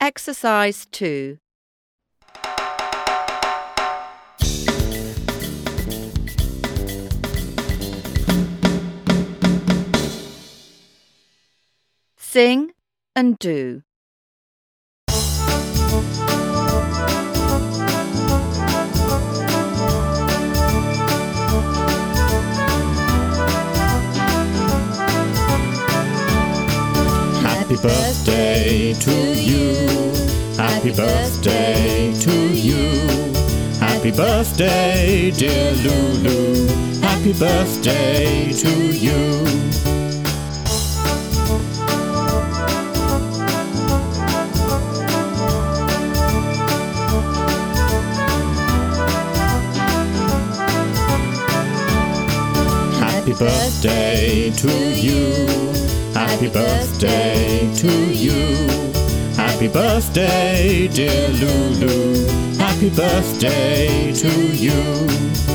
Exercise 2. Sing and do. Happy birthday to you. Happy birthday to you. Happy birthday, dear Lulu. Happy birthday to you. Happy birthday to you. Happy birthday to you. Happy birthday, dear Lulu. Happy birthday to you.